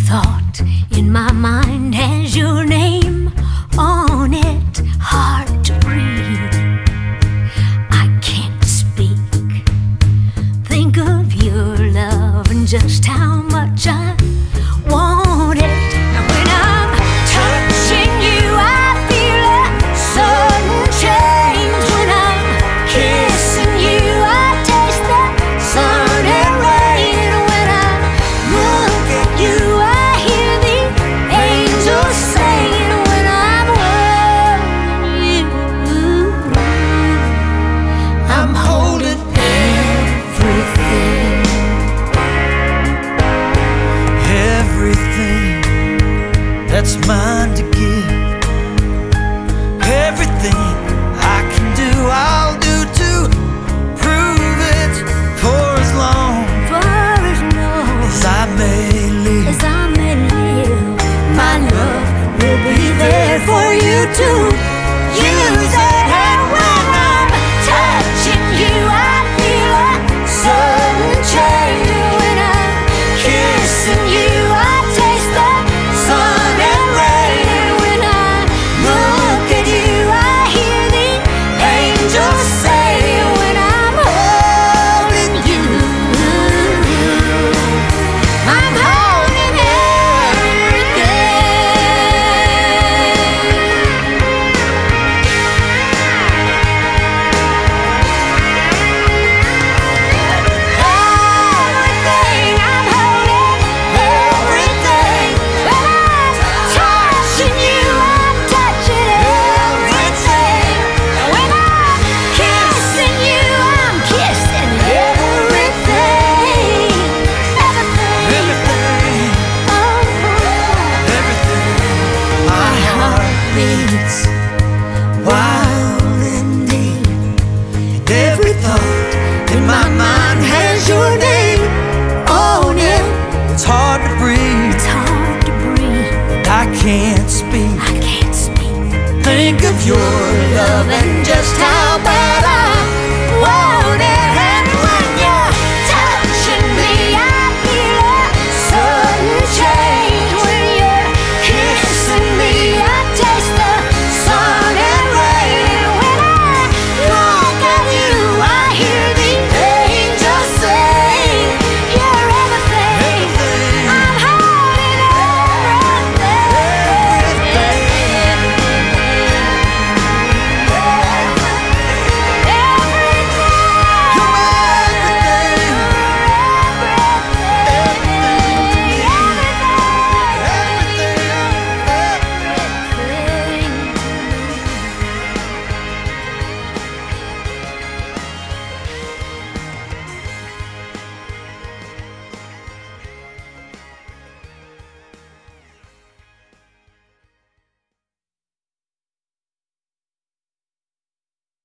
thought in my mind has your name on it. Hard to breathe, I can't speak. Think of your love and just how much I want it. And when I'm touching you, I feel a sudden change. When I'm kissing you, I taste the sun and rain. When I look at you, I hear the angels singing. When I'm holding you, I'm holding everything. Everything that's mine to